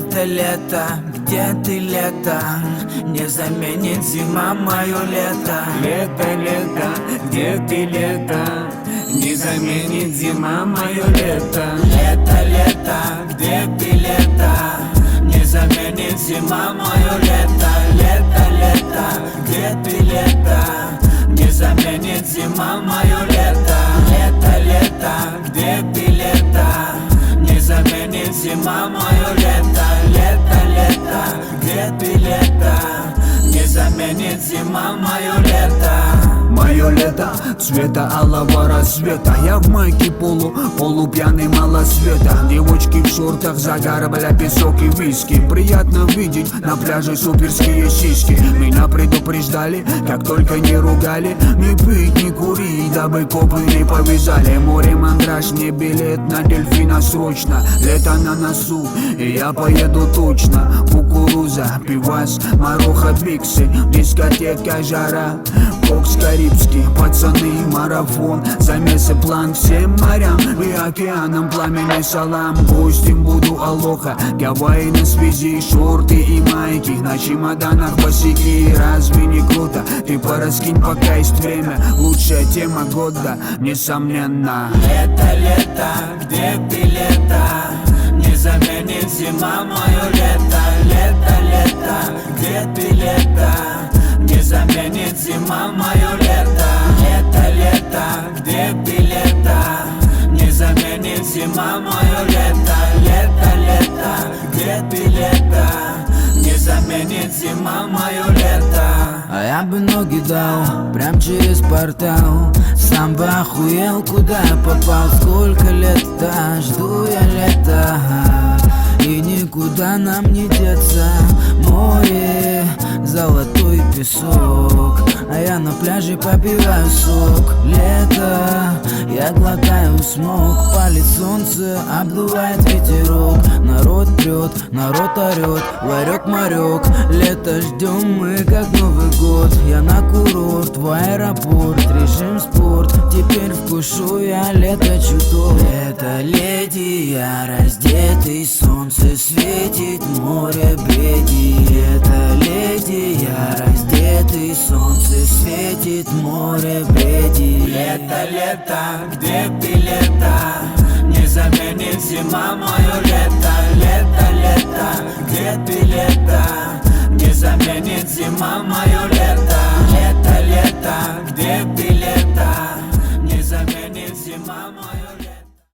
Лето, лето, где ты, лето? Не заменит зима мое лето. Лето, лето, где ты, лето? Не заменит зима мое лето. Лето, лето, где ты, лето? Не заменит зима мое лето. Лето, лето, где ты, лето? Не заменит зима мое лето. Лето, лето, где ты, лето? Не заменит зима мое лето. Лето, лето, где ты, лето? Не заменит зима мое лето. Мое лето цвета алого рассвета. Я в майке полупьяный малосвета. Девочки в шортах, загар, бля, песок и виски. Приятно видеть на пляже суперские сиськи. Меня предупреждали, как только не ругали. Не пить, не курить, дабы копы не повязали. Море мандраж, мне билет на дельфина срочно. Лето на носу, и я поеду точно. Кукуруза, пивас, маруха, биксы. Дискотека, жара, кокс карибский, пацаны, марафон. Замесы план всем морям и океанам. Пламенный салам, гостем буду алоха. Гавайи на связи, шорты и майки. На чемоданах босики, разве не круто? Ты пораскинь, пока есть время. Лучшая тема года, несомненно. Лето, лето, где ты, лето? Не заменит зима мое лето. Лето, лето, где ты, лето? Не заменит зима мое лето. Лето, лето, где ты, лето? Не заменит зима мое лето. Лето, лето, где ты, лето? Не заменит зима мое лето. А я бы ноги дал прям через портал. Сам бы охуел, куда я попал. Сколько лет-то жду я лета, и никуда нам не деться. Море, золотой песок, а я на пляже попиваю сок. Лето, я глотаю смог. Палит солнце, обдувает ветерок. Народ прет, народ орет, ларек-марек. Лето ждем мы, как Новый год. Я на курорт, в аэропорт, режим спорт. Теперь вкушу я лето чуток. Лето, леди, я раздетый, солнце светит, море бреди. Это леди, я раздетый, солнце светит, море бреди. Лето, лето, где ты, лето? Не заменит зима мое лето. Лето, лето, где ты, лето? Не заменит зима мое лето.